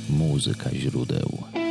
Muzyka źródeł.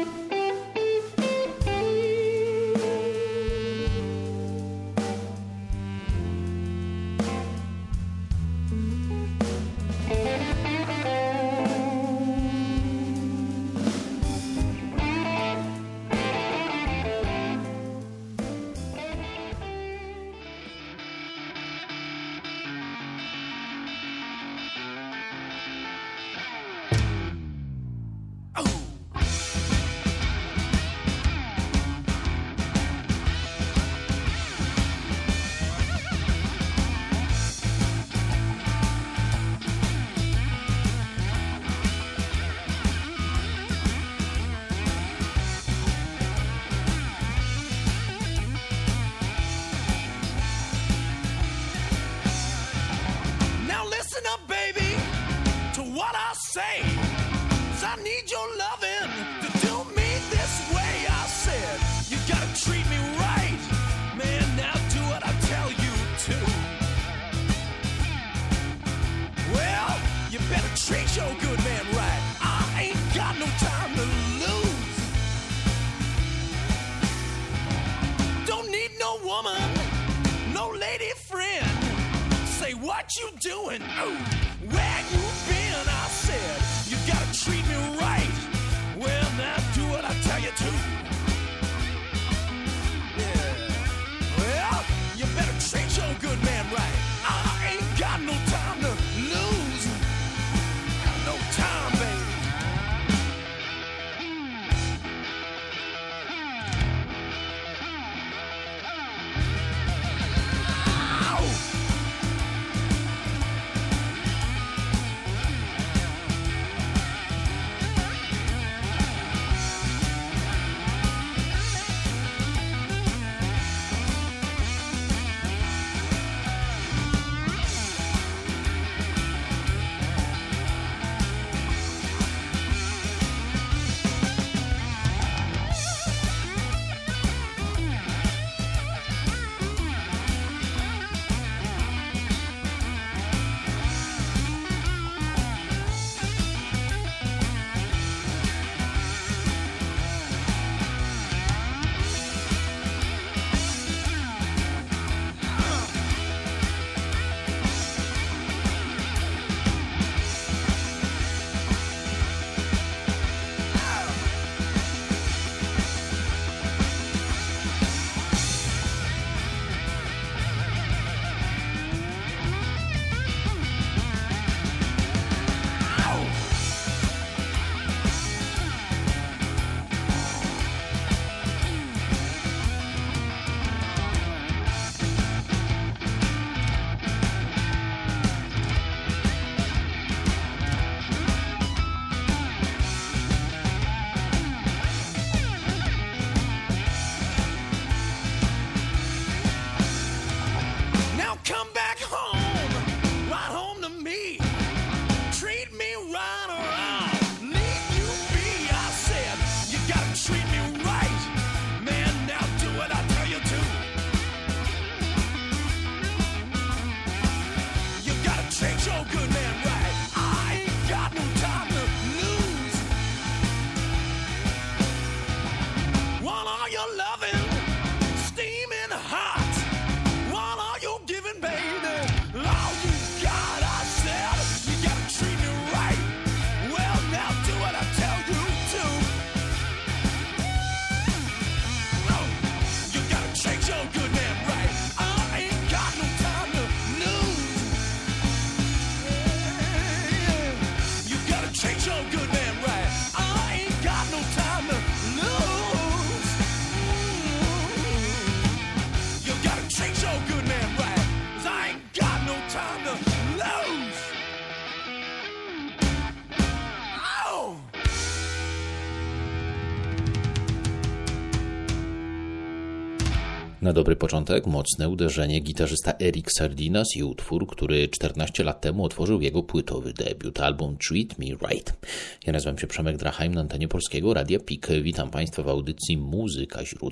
Na dobry początek mocne uderzenie gitarzysta Eric Sardinas i utwór, który 14 lat temu otworzył jego płytowy debiut, album Treat Me Right. Ja nazywam się Przemek Drachheim, na antenie Polskiego Radia PIK. Witam Państwa w audycji Muzyka źródeł.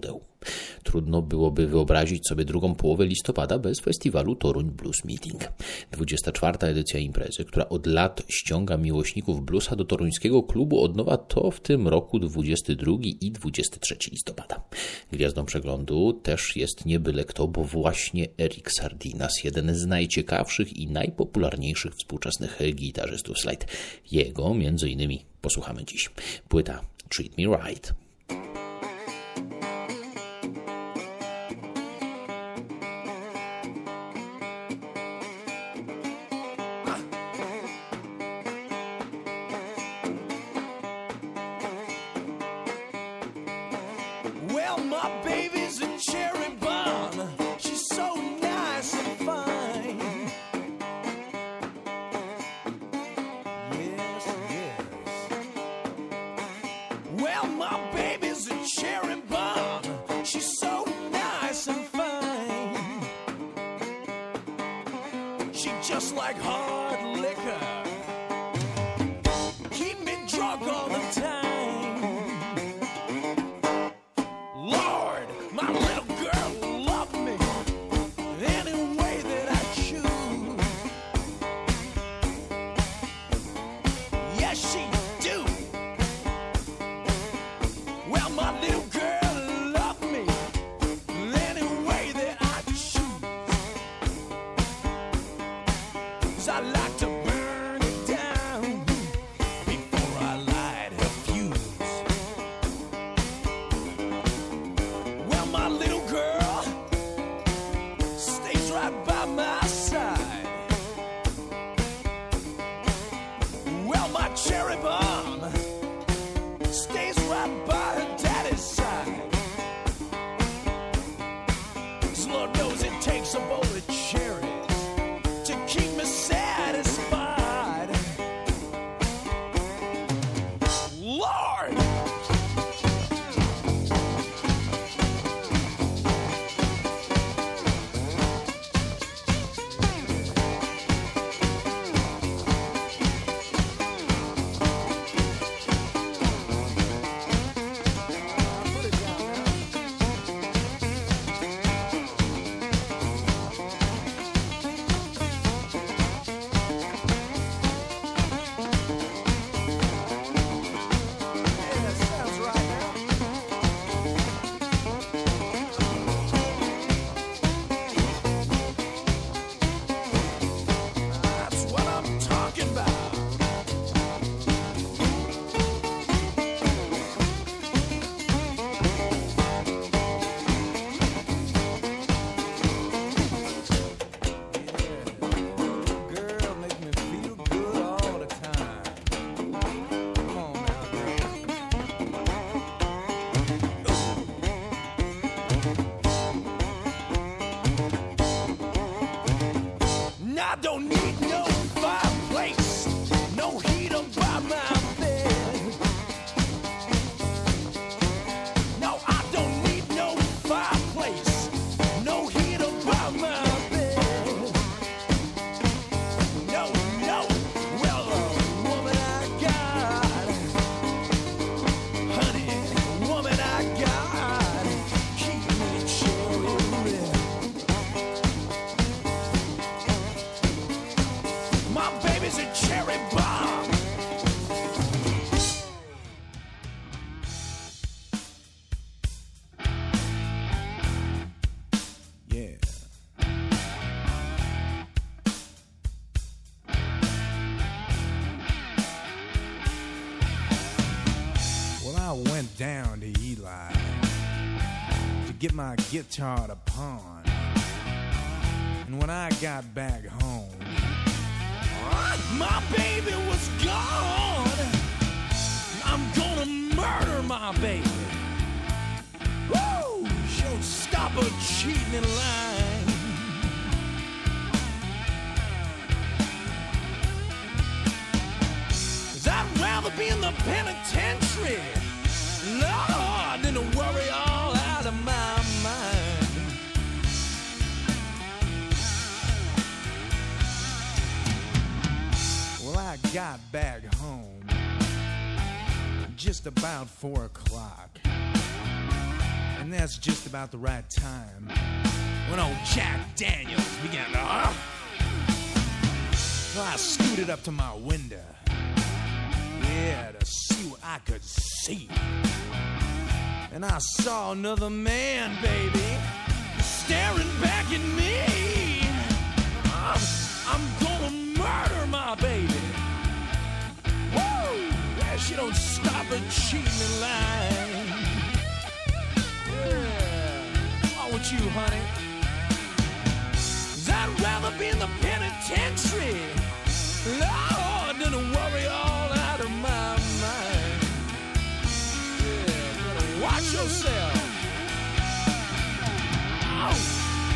Trudno byłoby wyobrazić sobie drugą połowę listopada bez festiwalu Toruń Blues Meeting. 24. edycja imprezy, która od lat ściąga miłośników bluesa do toruńskiego klubu od nowa, to w tym roku 22 i 23 listopada. Gwiazdą przeglądu też jest nie byle kto, bo właśnie Eric Sardinas, jeden z najciekawszych i najpopularniejszych współczesnych gitarzystów slide. Jego między innymi posłuchamy dziś. Płyta Treat Me Right. Just like hard liquor, keep me drunk all the time. Lord, my little girl loved me any way that I choose. Yes, she do. Well, my little girl loved me any way that I choose. I like to burn it down before I light her fuse. Well, my little girl stays right by my side. Well, my cherry bomb stays right by her daddy's side. 'Cause Lord knows it takes a bowl of cherries to keep me satisfied. Lord! I don't need no fireplace, no heater by my bed. No, I don't need no fireplace, no heater by my bed. No, no, well, woman I got, honey, woman I got, keep me cherry red. My baby's a cherry bomb. Yeah. Well, I went down to Eli to get my guitar to pawn. And when I got back home, my baby was gone. I'm gonna murder my baby. Woo! She'll stop her cheating in line. 'Cause I'd rather be in the penitentiary, Lord, than to worry all out of my mind. I got back home just about 4 o'clock, and that's just about the right time when old Jack Daniels began to huff. So I scooted up to my window, yeah, to see what I could see. And I saw another man, baby, staring back at me. I'm gonna murder my baby. Woo! Yeah, she don't stop at cheating in line. Yeah, why would you, honey? 'Cause I'd rather be in the penitentiary, Lord, than to worry all out of my mind. Yeah, better watch yourself. Oh.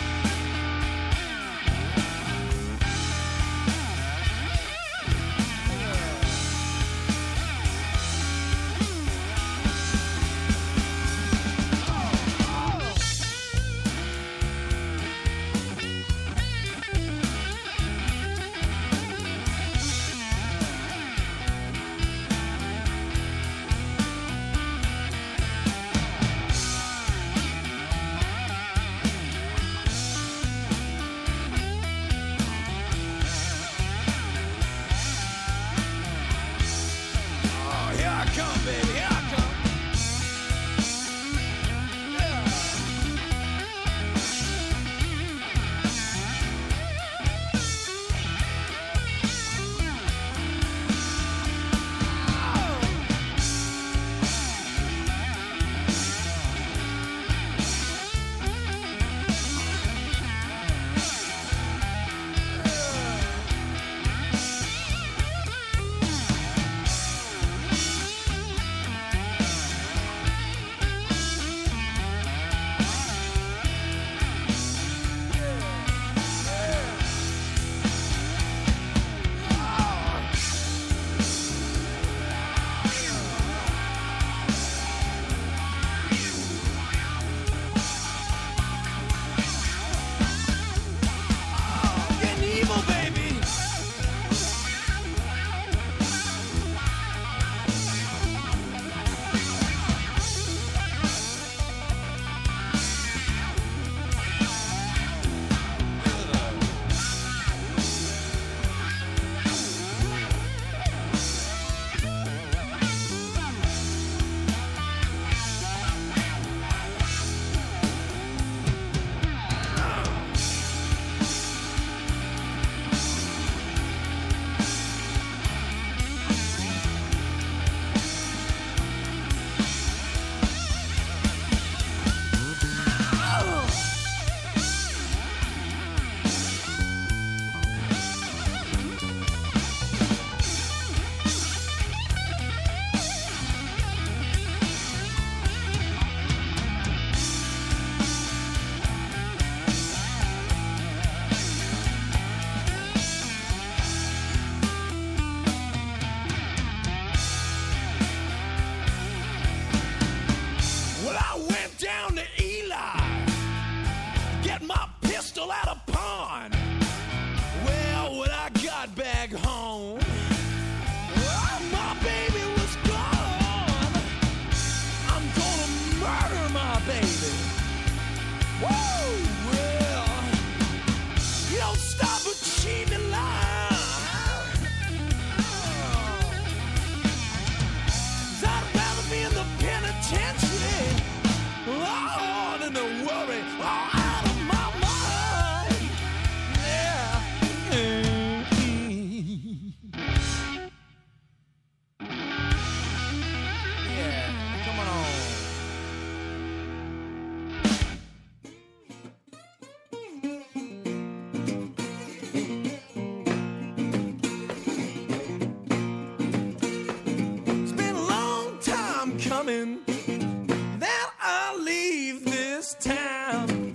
That I'll leave this town.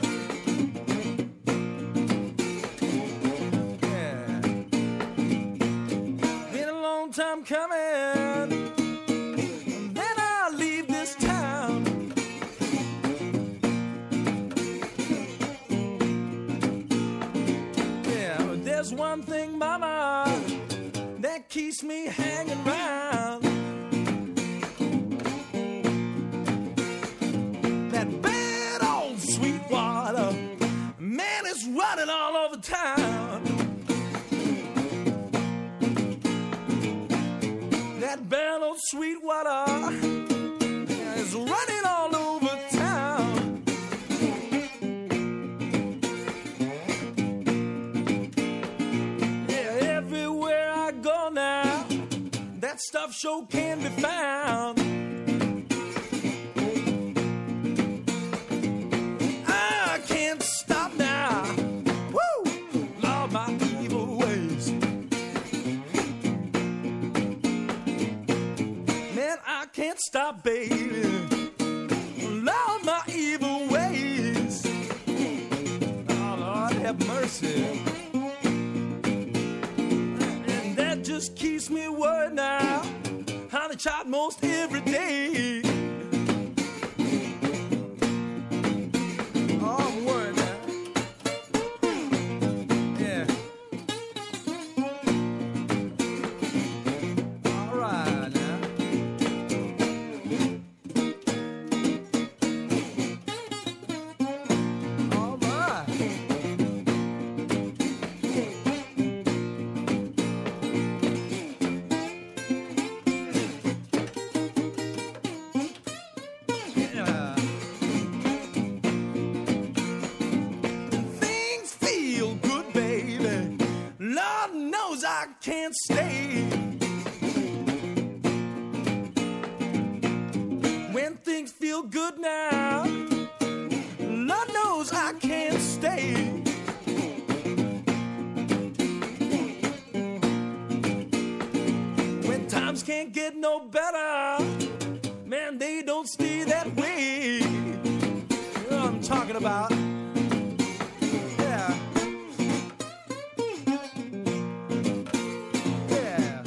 Yeah. Been a long time coming. Then I'll leave this town. Yeah, but there's one thing, mama, that keeps me hanging around. That bad Sweetwater is running all over town. Yeah, everywhere I go now, that stuff sure can be found. I can't stop now. Woo! Lord, my evil ways. Man, I can't stop, baby. Lord, my evil ways. Oh, Lord, have mercy. And that just keeps me worried now. Honey, child, most every day. Oh, I'm worried now. Yeah. All right now. All right. Yeah. Things feel good, baby. Lord knows I can't stay. When things feel good now, Lord knows I can't stay. When times can't get no better, man, they don't stay that way. You know what I'm talking about? Yeah. Yeah.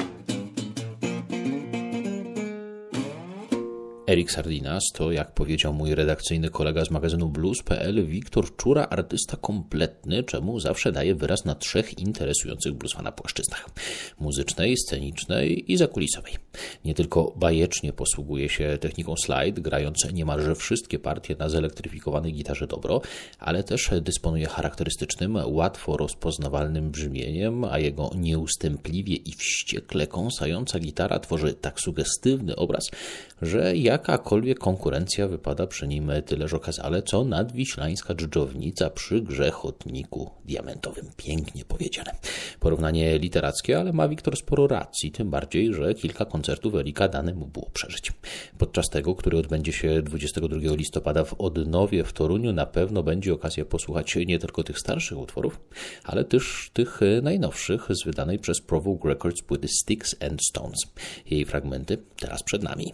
Erik Sardinas to, jak powiedział mój redakcyjny kolega z magazynu blues.pl, Wiktor Czura, artysta kompletny, czemu zawsze daje wyraz na 3 interesujących bluesmana płaszczyznach: muzycznej, scenicznej i zakulisowej. Nie tylko bajecznie posługuje się techniką slide, grając niemalże wszystkie partie na zelektryfikowanej gitarze dobro, ale też dysponuje charakterystycznym, łatwo rozpoznawalnym brzmieniem, a jego nieustępliwie i wściekle kąsająca gitara tworzy tak sugestywny obraz, że jakakolwiek konkurencja wypada przy nim tyleż okazale, co nadwiślańska dżdżownica przy grzechotniku diamentowym. Pięknie powiedziane. Porównanie literackie, ale ma Wiktor sporo racji, tym bardziej, że kilka koncertów Erika dane mu było przeżyć. Podczas tego, który odbędzie się 22 listopada w Odnowie w Toruniu, na pewno będzie okazja posłuchać nie tylko tych starszych utworów, ale też tych najnowszych z wydanej przez Provoke Records płyty Sticks and Stones. Jej fragmenty teraz przed nami.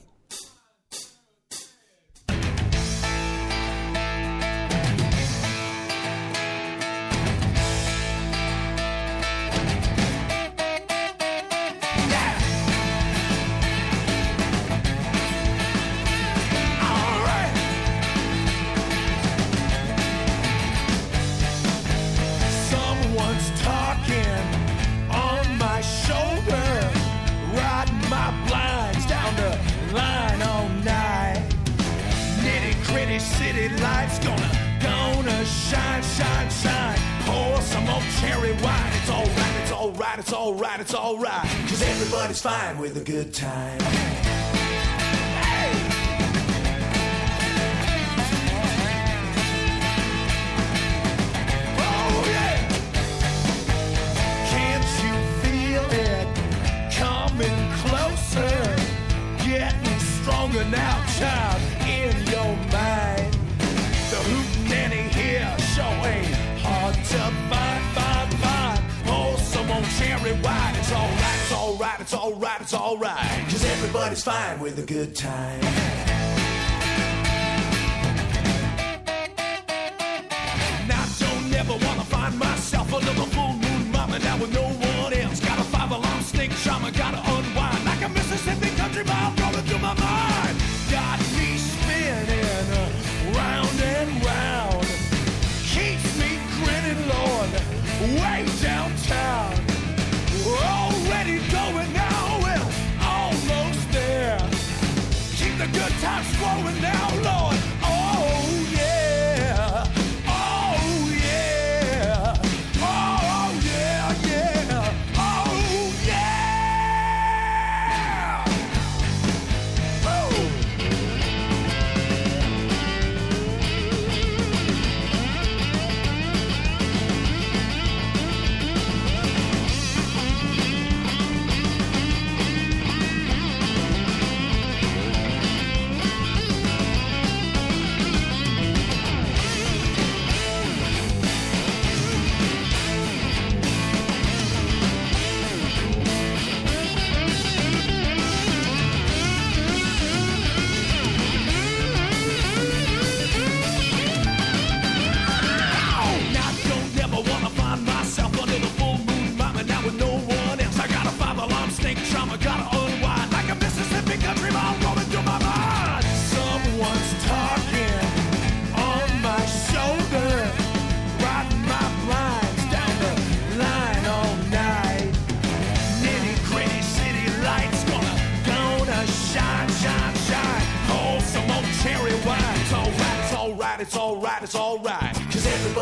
City lights gonna shine, shine, shine. Pour some more cherry wine. It's alright, it's alright, it's alright, it's alright. 'Cause everybody's fine with a good time. Hey! Oh yeah! Can't you feel it coming closer? Getting stronger now, child, in your mind. The hootenanny here sure ain't hard to find, find, find. Pour some more cherry wine. It's alright, it's alright, it's alright, it's alright. 'Cause everybody's fine with a good time. Now I don't never wanna find myself a little full moon mama now with no one else. Got a 5-alarm snake charmer, gotta unwind like a Mississippi country mile rolling through my mind. Got me spinning round and round, keeps me grinning, Lord, way downtown. Already going now, well, almost there. Keep the good times flowing now, Lord. Oh yeah, oh yeah, oh yeah, yeah, oh yeah.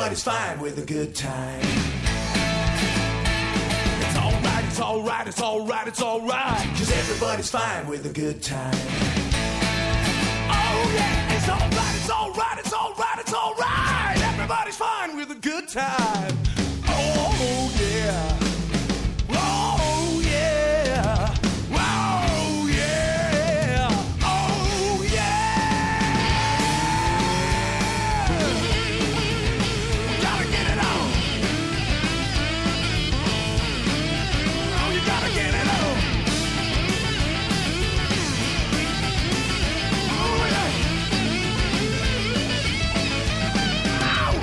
everybody's fine with a good time. It's alright, it's alright, it's alright, it's alright, 'cause everybody's fine with a good time. Oh yeah, it's alright, it's alright, it's alright, it's alright, everybody's fine with a good time. Oh yeah. Oh yeah. Oh yeah. Oh yeah. We gotta get it on. Oh, you gotta get it on. Oh yeah. Ow.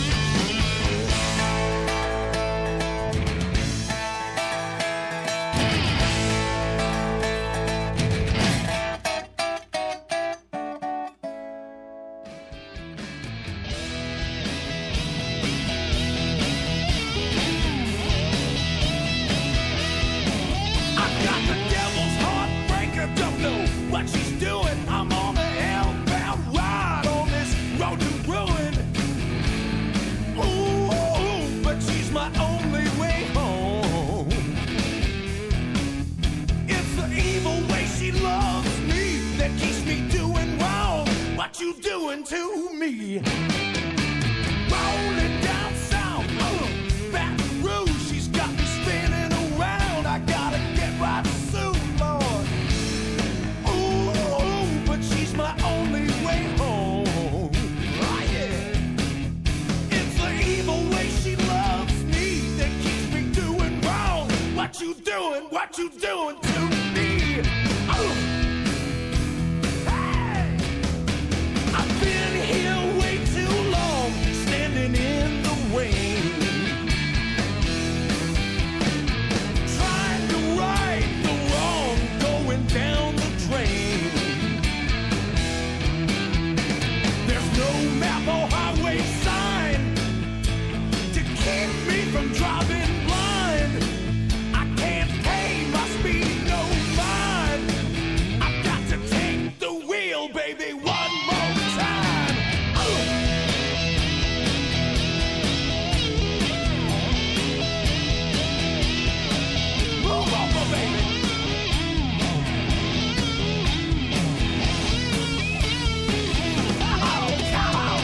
I've got the devil's heartbreaker, don't know what she's doing. I'm on the hellbound ride on this road to ruin. Ooh, but she's my only way home. It's the evil way she loves me that keeps me doing wrong. What you doing to me? Rolling down south, Baton Rouge, she's got me spinning around. I gotta get right soon, Lord. Ooh, but she's my only way home. Oh, yeah. It's the evil way she loves me that keeps me doing wrong. What you doing to me? Oh. Hey! I've been here way too long, standing in the rain, trying to right the wrong going down the drain. There's no map or highway sign to keep me from driving blind. I can't pay my speed no mind. I've got to take the wheel, baby, one more time. Move over, baby. Oh, come on.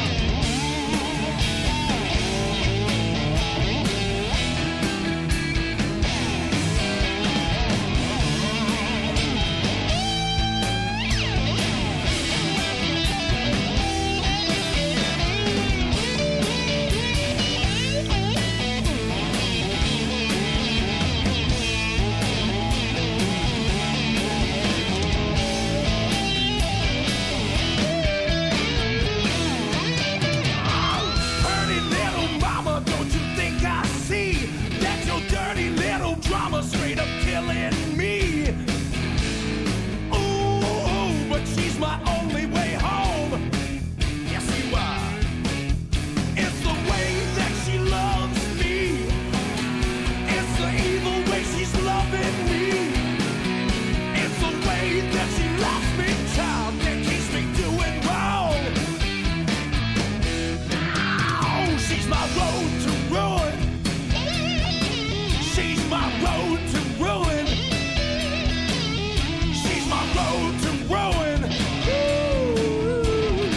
Pretty little mama, don't you think I see that your dirty little drama straight up killing me? Ooh, but she's my only way home. Yes, you are. It's the way that she loves me. It's the evil way she's loving me. It's the way that she loves me, child, that keeps me doing wrong. Oh, she's my road to ruin. She's my road to ruin. She's my road to ruin. Ooh.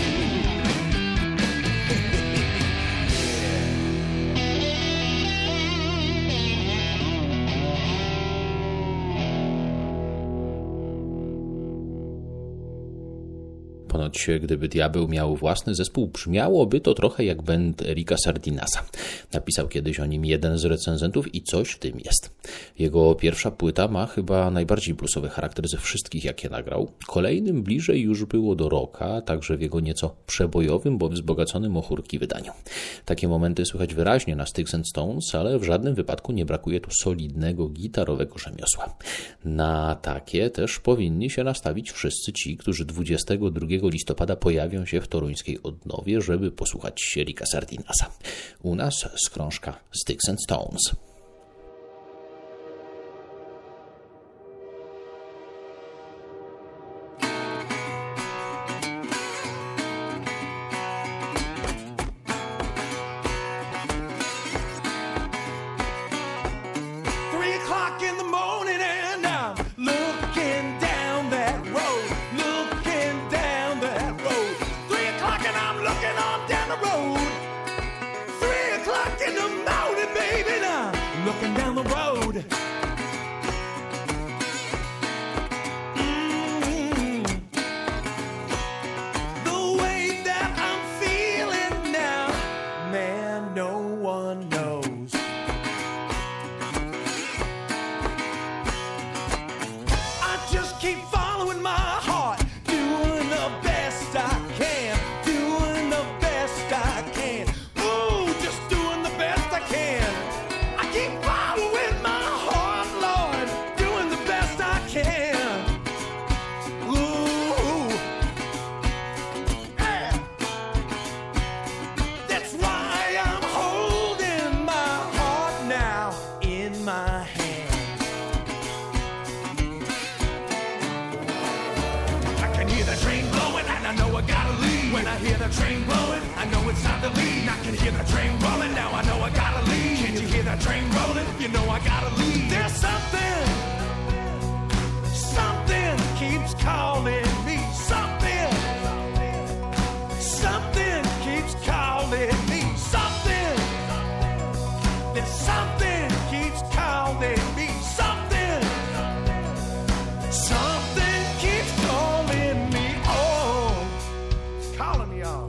Ponoć gdyby Diabeł miał własny zespół, brzmiałoby to trochę jak band Erika Sardinasa. Napisał kiedyś o nim jeden z recenzentów i coś w tym jest. Jego pierwsza płyta ma chyba najbardziej bluesowy charakter ze wszystkich, jakie nagrał. Kolejnym bliżej już było do rocka, także w jego nieco przebojowym, bo wzbogaconym o chórki wydaniu. Takie momenty słychać wyraźnie na Sticks and Stones, ale w żadnym wypadku nie brakuje tu solidnego gitarowego rzemiosła. Na takie też powinni się nastawić wszyscy ci, którzy 22 listopada pojawią się w toruńskiej Odnowie, żeby posłuchać Erika Sardinasa. U nas z krążka Sticks and Stones. looking down the road. The way that I'm feeling now, man, no one knows. I just keep following my heart, doing the best I can, doing the best I can. Ooh, just doing the best I can. I keep following my heart, Lord, doing the best I can. Ooh, yeah. That's why I'm holding my heart now in my hand. I can hear the train blowing and I know I gotta leave. When I hear the train blowing, I know it's time to leave. I can hear the train rolling, now I know I gotta leave. Can't you hear that train rolling? You know I gotta leave. There's something keeps calling me. Something keeps calling me. There's something keeps calling me. Something keeps calling me. Oh, it's calling me on.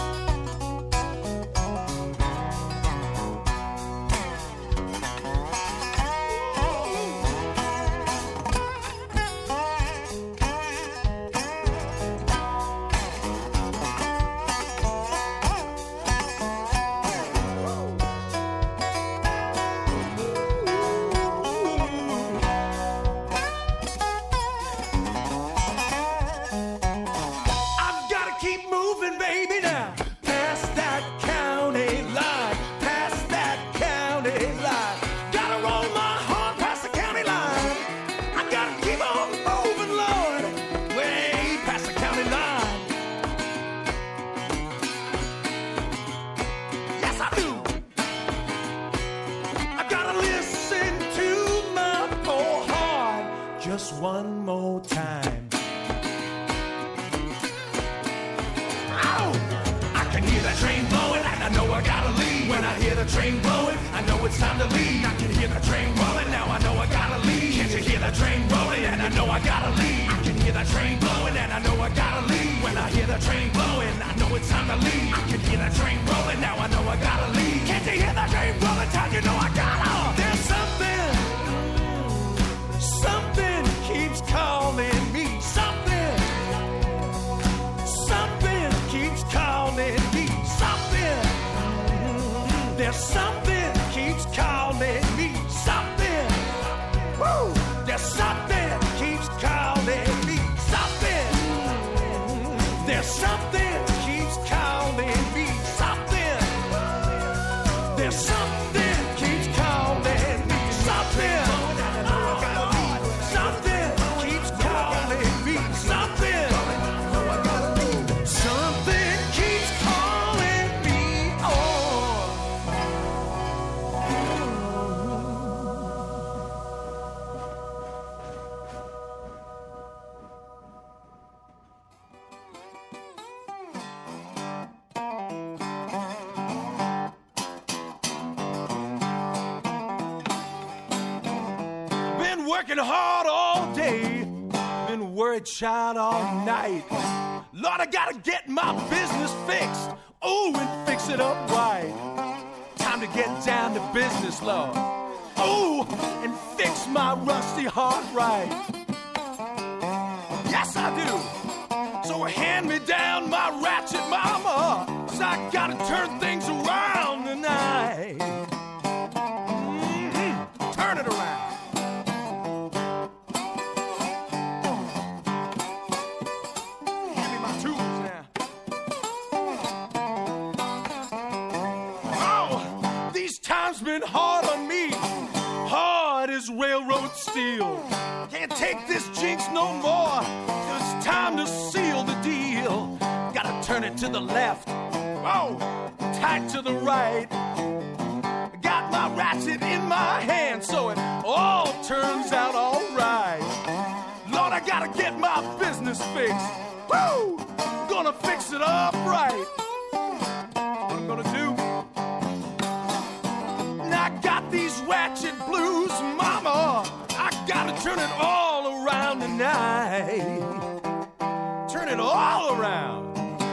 I've got to keep moving, baby, now. Past that county line, past that county line. Gotta roll my heart past the county line. I gotta keep on moving, Lord, way past the county line. Yes, I do. I gotta listen to my poor heart just one more time. Ow! I can hear that train blowing and I know I gotta leave. When I hear the train blowing, I know it's time to leave. I can hear the train rolling, now I know I gotta leave. Can't you hear the train rolling and I know I gotta leave. I can hear the train blowing and I know I gotta leave. When I hear the train blowing, I know it's time to leave. I can hear the train rolling, now I know I gotta leave. Can't you hear the train rolling, time you know I gotta. There's something keeps calling me. Something keeps calling me. There's something keeps calling me. Something. Woo! There's something keeps calling me. Something. There's something keeps calling me. Something. There's something keeps calling me. Something. Something keeps calling me. Something. Something keeps calling me. Oh. Been working hard all day, been worried child all night. Lord, I gotta get my business fixed, oh, and fix it up right. Time to get down to business, Lord, oh, and fix my rusty heart right. Yes, I do. So hand me down my ratchet mama, 'cause I gotta turn things around tonight. Turn it around. Give me my tools now. Oh, these times been hard on me, hard as railroad steel. Can't take this jinx no more. It's time to seal the deal. Gotta turn it to the left, oh, tight to the right. Got my ratchet in my hand, so it all turns out all right. Lord, I gotta get my business fixed. Woo! Gonna fix it up right. What I'm gonna do? And I got these ratchet blues, mama. I gotta turn it all around tonight. Turn it all around.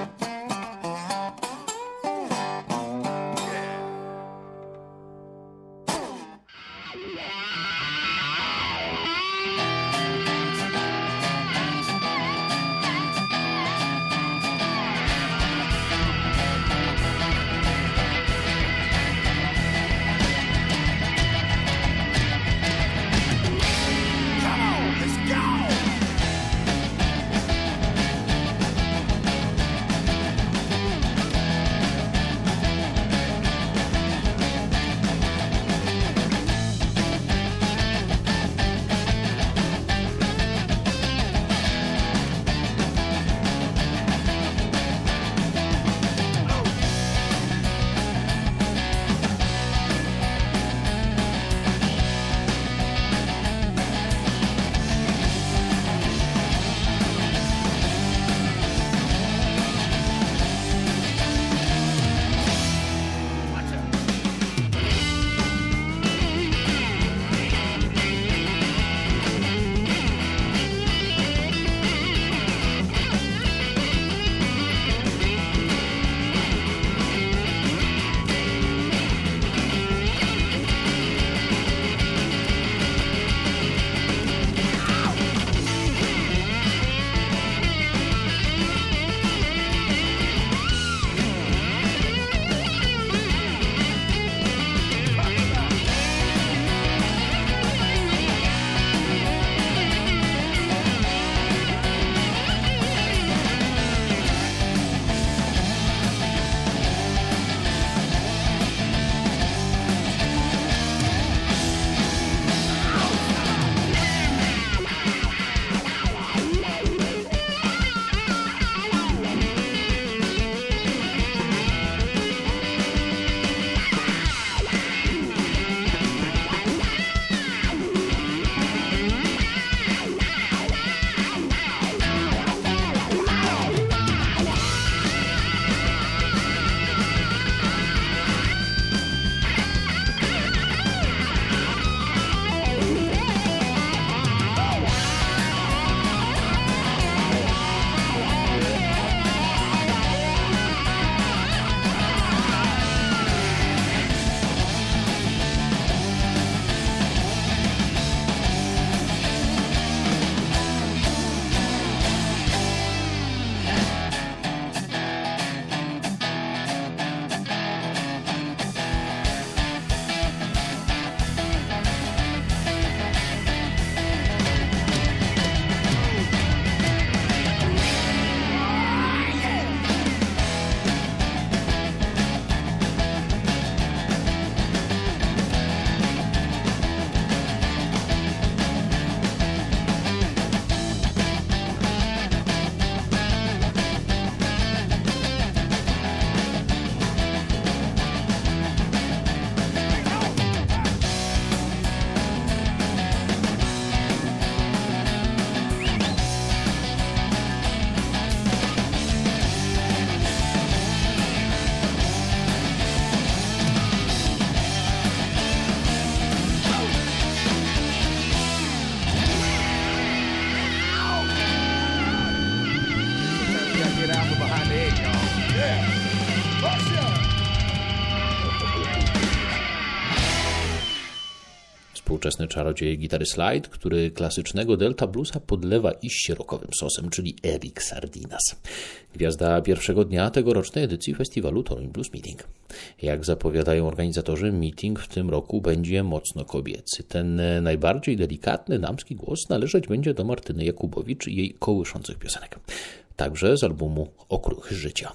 Współczesny czarodziej gitary slide, który klasycznego Delta Bluesa podlewa iście rockowym sosem, czyli Eric Sardinas. Gwiazda pierwszego dnia tegorocznej edycji festiwalu Toruń Blues Meeting. Jak zapowiadają organizatorzy, meeting w tym roku będzie mocno kobiecy. Ten najbardziej delikatny damski głos należeć będzie do Martyny Jakubowicz i jej kołyszących piosenek. Także z albumu Okruchy życia.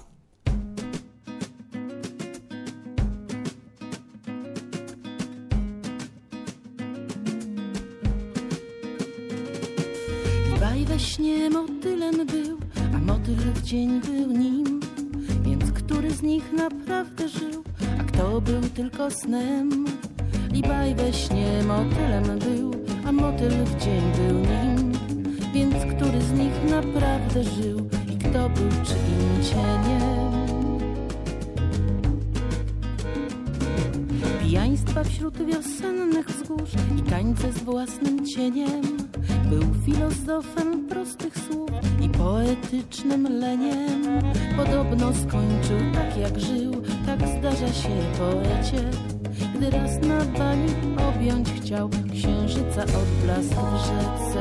We śnie motylem był, a motyl w dzień był nim. Więc który z nich naprawdę żył, a kto był tylko snem? Libaj we śnie motylem był, a motyl w dzień był nim. Więc który z nich naprawdę żył i kto był czyim cieniem? pijaństwa wśród wiosennych wzgórz i tańce z własnym cieniem. Był filozofem prostych słów i poetycznym leniem. Podobno skończył tak jak żył, tak zdarza się poecie, gdy raz na bani objąć chciał księżyca odblask w rzece.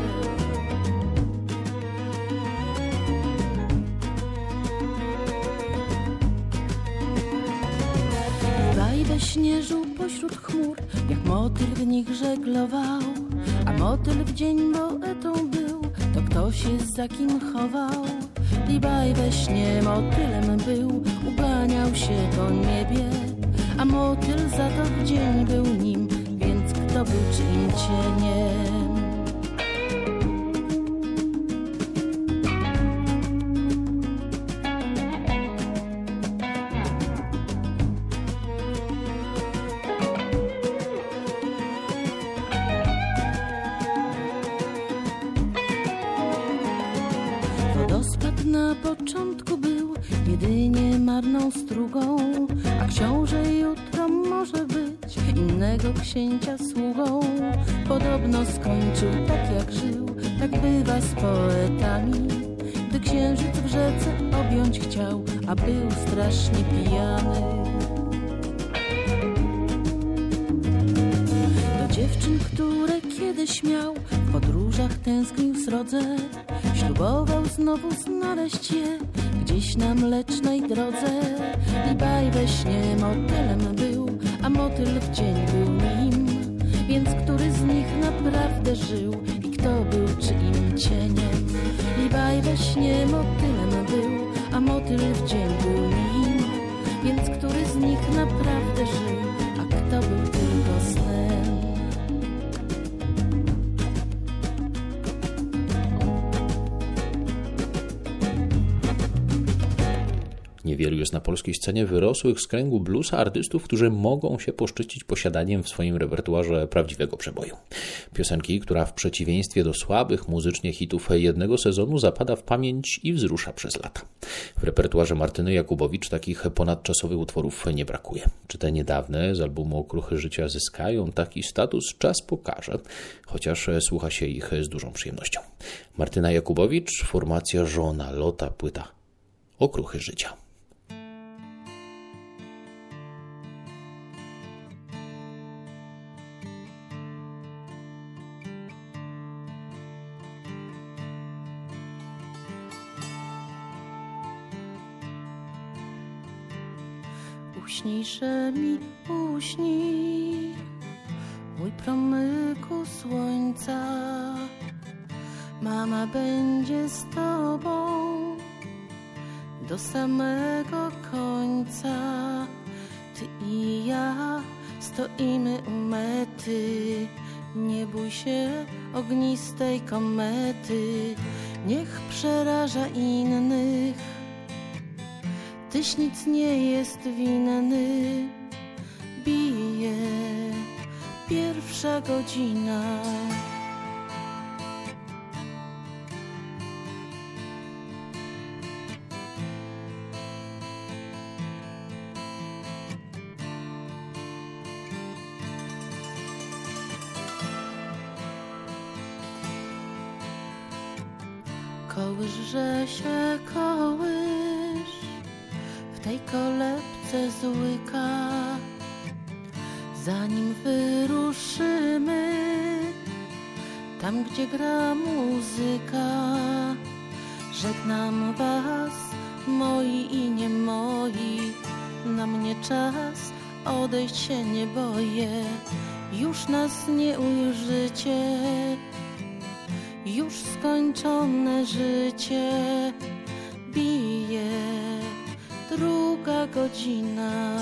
Śnieżył pośród chmur, jak motyl w nich żeglował, a motyl w dzień poetą był, to kto się za kim chował. Libaj we śnie motylem był, uganiał się po niebie, a motyl za to w dzień był nim, więc kto był czyim cieniem. Wodospad na początku był jedynie marną strugą, a książę jutro może być innego księcia sługą. Podobno skończył tak jak żył, tak bywa z poetami, gdy księżyc w rzece objąć chciał, a był strasznie pijany. Do dziewczyn, które kiedyś miał, w podróżach tęsknił srodze, ślubował znowu znaleźć je gdzieś na mlecznej drodze. Libaj we śnie motylem był, a motyl w dzień był nim, więc który z nich naprawdę żył i kto był czyim cieniem. Libaj we śnie motylem był, a motyl w dzień był nim, więc który z nich naprawdę żył, a kto był tylko snem. Niewielu jest na polskiej scenie wyrosłych z kręgu bluesa artystów, którzy mogą się poszczycić posiadaniem w swoim repertuarze prawdziwego przeboju. Piosenki, która w przeciwieństwie do słabych muzycznie hitów jednego sezonu zapada w pamięć i wzrusza przez lata. W repertuarze Martyny Jakubowicz takich ponadczasowych utworów nie brakuje. Czy te niedawne z albumu Okruchy życia zyskają taki status, czas pokaże, chociaż słucha się ich z dużą przyjemnością. Martyna Jakubowicz, formacja Żona, Lota, płyta Okruchy życia. Uśnijże mi, uśnij, mój promyku słońca. Mama będzie z tobą do samego końca. Ty i ja stoimy u mety. Nie bój się ognistej komety, niech przeraża innych. Tyś nic nie jest winny. Bije pierwsza godzina. Kołysze się, kołysz w tej kolebce złyka, zanim wyruszymy tam, gdzie gra muzyka. Żegnam was, moi i nie moi, na mnie czas, odejść się nie boję. Już nas nie ujrzycie, już skończone życie. Bije druga godzina.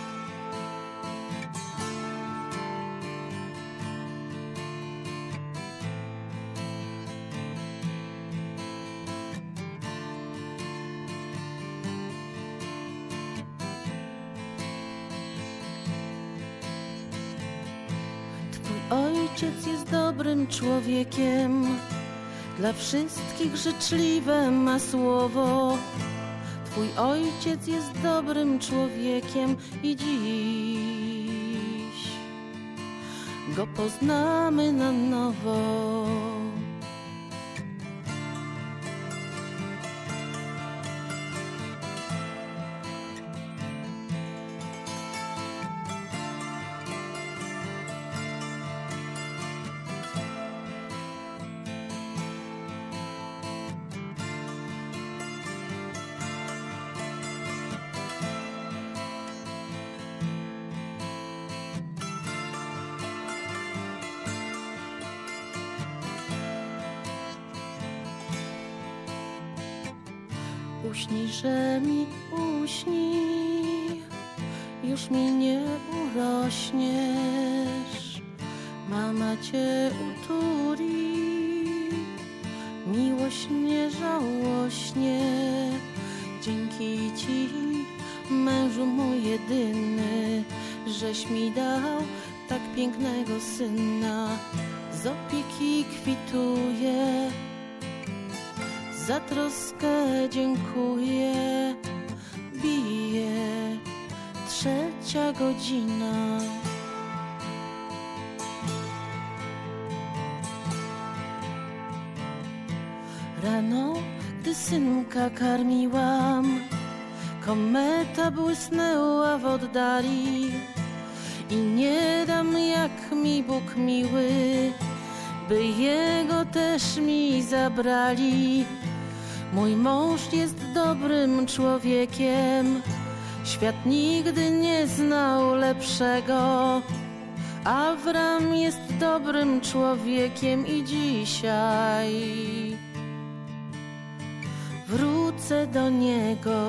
Twój ojciec jest dobrym człowiekiem, dla wszystkich życzliwe ma słowo. Twój ojciec jest dobrym człowiekiem i dziś go poznamy na nowo. Uśnij, że mi uśnij, już mi nie urośniesz. Mama cię utuli, miłośnie, żałośnie. Dzięki ci, mężu mój jedyny, żeś mi dał tak pięknego syna. Z opieki kwituje, za troskę dziękuję. Bije 3 godzina. Rano, gdy synka karmiłam, kometa błysnęła w oddali. I nie dam, jak mi Bóg miły, by jego też mi zabrali. Mój mąż jest dobrym człowiekiem, świat nigdy nie znał lepszego. Awram jest dobrym człowiekiem i dzisiaj wrócę do niego.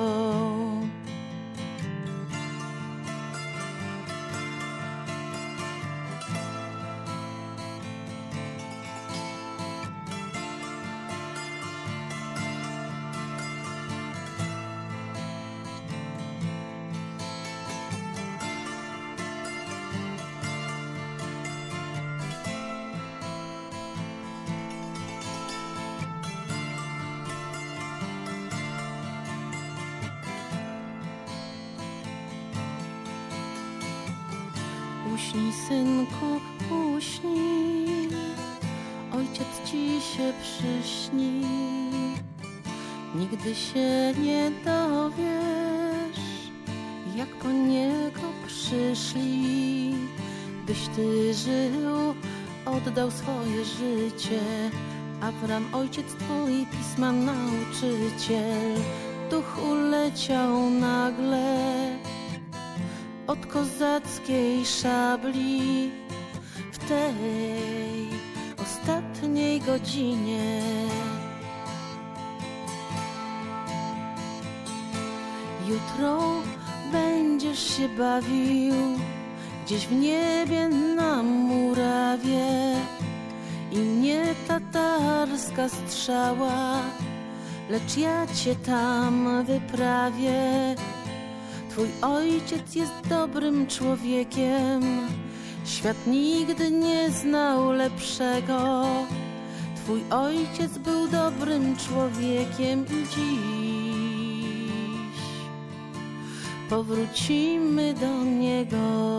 Uśnij, synku, uśnij, ojciec ci się przyśni. Nigdy się nie dowiesz, jak po niego przyszli. Byś ty żył, oddał swoje życie. Awram, ojciec twój, pisma nauczyciel. Duch uleciał nagle od kozackiej szabli w tej ostatniej godzinie. Jutro będziesz się bawił gdzieś w niebie na murawie i nie tatarska strzała, lecz ja cię tam wyprawię. Twój ojciec jest dobrym człowiekiem, świat nigdy nie znał lepszego. Twój ojciec był dobrym człowiekiem i dziś powrócimy do niego.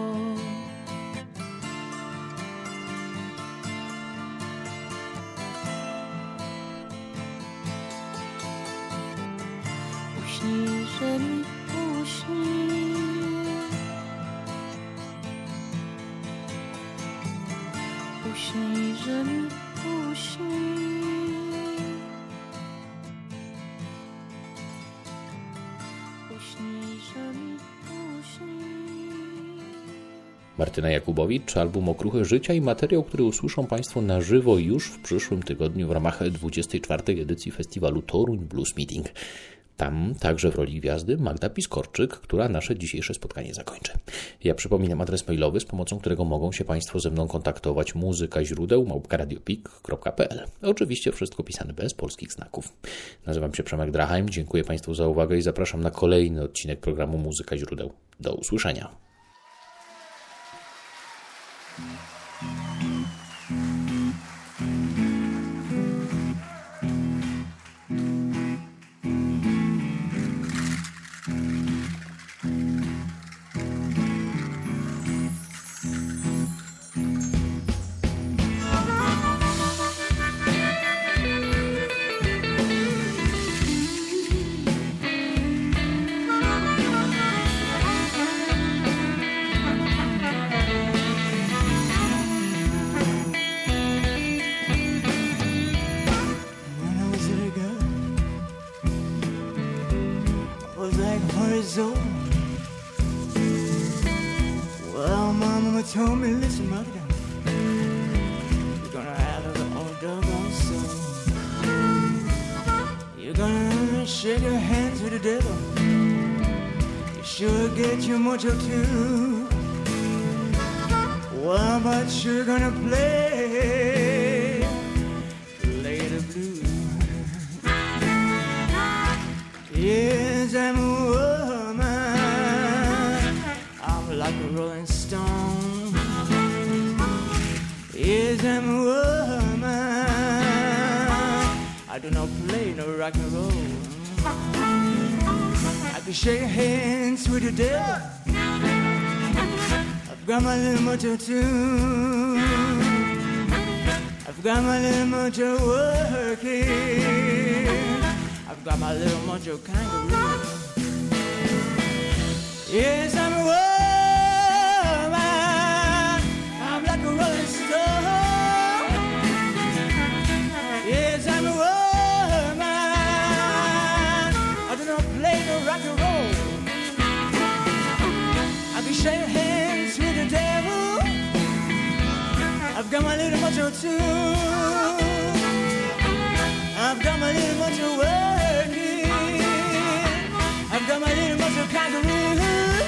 Uśnij, że mi uśnij, uśnij, że mi uśnij, uśnij, że mi uśnij. Martyna Jakubowicz, album Okruchy życia i materiał, który usłyszą Państwo na żywo już w przyszłym tygodniu w ramach 24. edycji festiwalu Toruń Blues Meeting. Tam także w roli gwiazdy Magda Piskorczyk, która nasze dzisiejsze spotkanie zakończy. Ja przypominam adres mailowy, z pomocą którego mogą się Państwo ze mną kontaktować: muzykaźródeł@radiopik.pl. Oczywiście wszystko pisane bez polskich znaków. Nazywam się Przemek Drachheim, dziękuję Państwu za uwagę i zapraszam na kolejny odcinek programu Muzyka Źródeł. Do usłyszenia. told me, listen, mother, you're gonna have the old doggone soul. You're gonna shake your hands with the devil. You sure get your mojo too. Well, but you're gonna play the blues. Yes, I'm a woman. I'm like a rolling stone. Yes, I'm a woman. I do not play no rock and roll. I can shake hands with the devil. I've got my little mojo too. I've got my little mojo working. I've got my little mojo kangaroo. Yes, I'm a woman. I'm like a rolling stone. Yes, I'm a woman. I do not play no rock and roll. I can shake hands with the devil. I've got my little mojo too. I've got my little mojo working. I've got my little mojo kangaroo.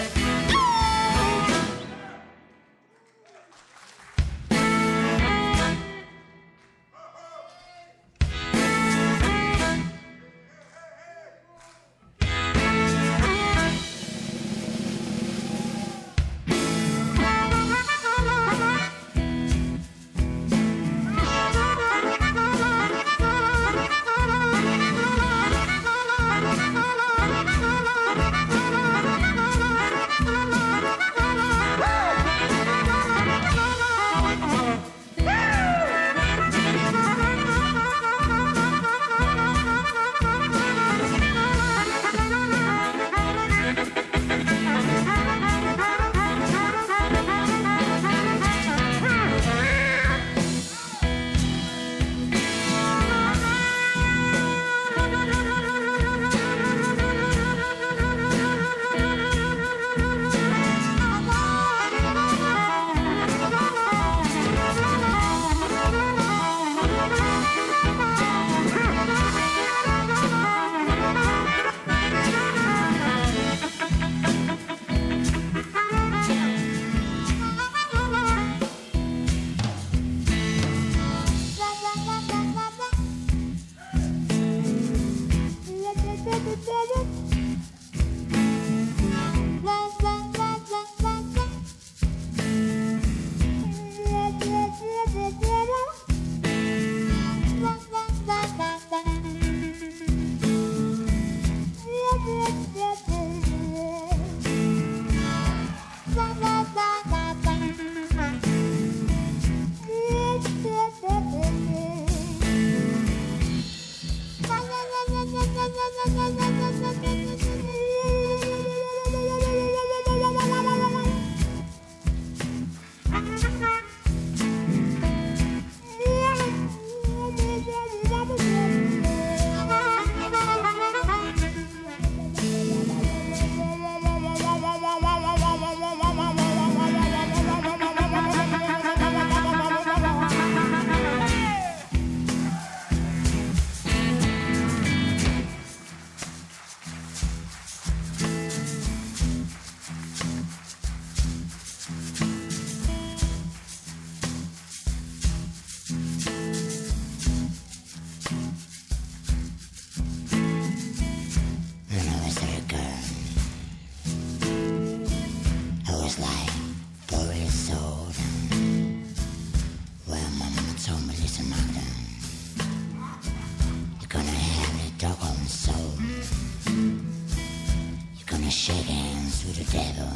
shake hands with the devil,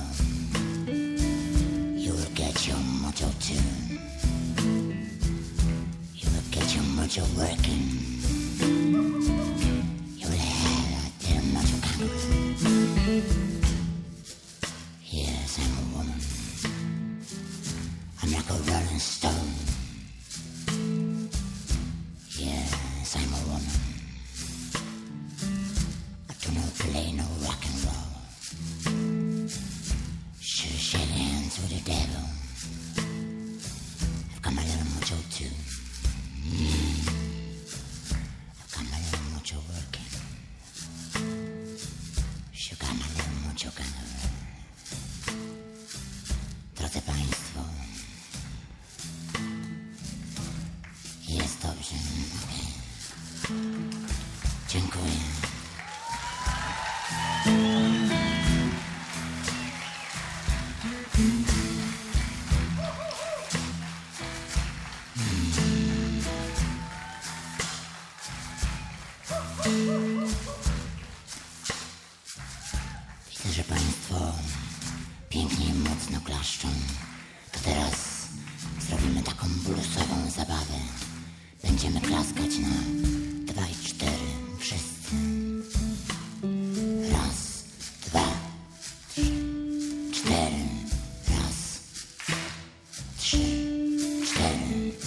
you will get your mojo tune. You will get your mojo working. You will have their mojo kangaroo. Yes, I'm a woman. I'm like a rolling stone. Yes, I'm a woman. I do not play no rock and roll. Should shake hands with the devil. Będziemy klaskać na 2 i 4. Wszyscy. 1, 2, 3, 4. 1, 3, 4.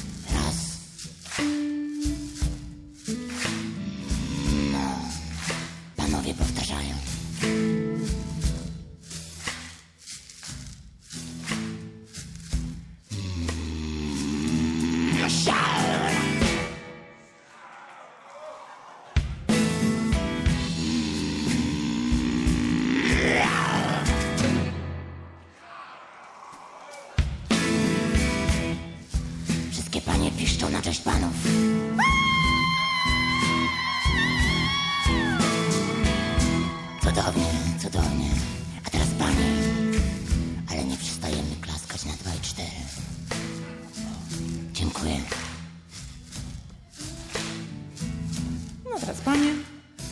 1. No, panowie powtarzają. Wszystkie panie piszczą na cześć panów. Cudownie, cudownie. A teraz panie. Ale nie przestajemy klaskać na 2 i 4. Dziękuję. No teraz panie,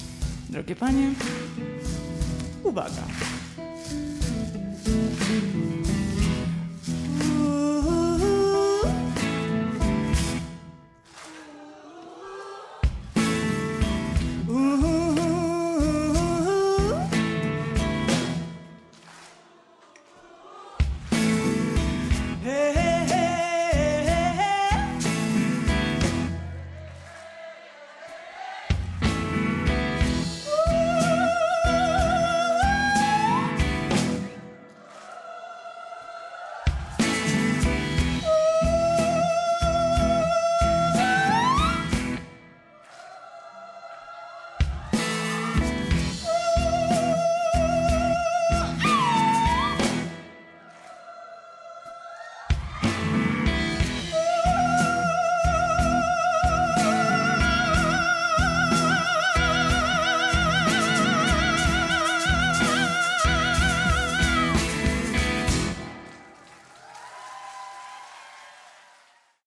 drogie panie, uwaga.